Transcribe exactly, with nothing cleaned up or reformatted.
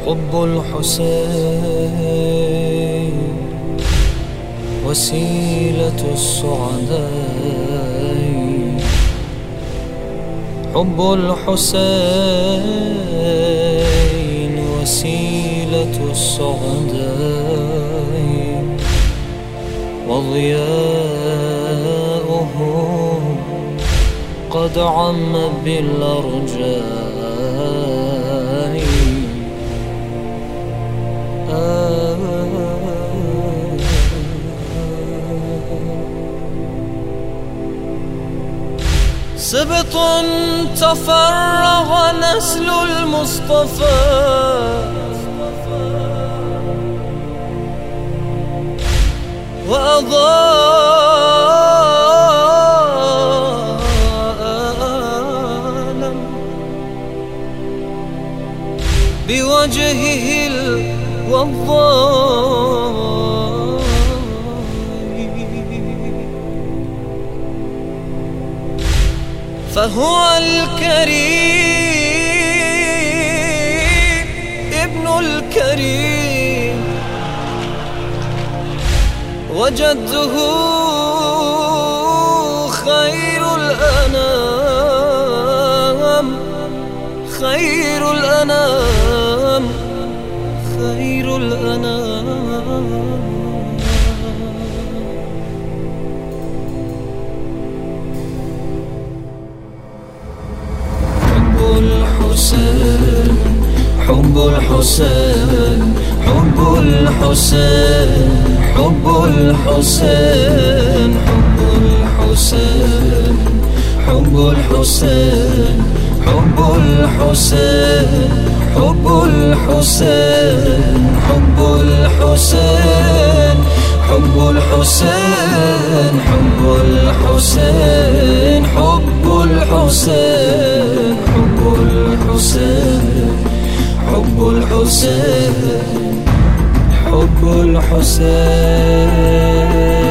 حب الحسين وسيلة السعداء، حب الحسين وسيلة السعداء، وضياؤه قد عم بالأرجاء. آه سبط تفرغ نسل المصطفى، وأضاء آلم بوجهه الوضاء، فهو الكريم ابن الكريم، وجده خير الأنام، خير الأنام، خير الأنام. حب الحسين، حب الحسين، حب الحسين، حب الحسين، حب الحسين، حب الحسين، حب الحسين، حب الحسين، حب الحسين، حب الحسين، حب الحسين، حب الحسين، حب الحسين، حب الحسين، حب الحسين.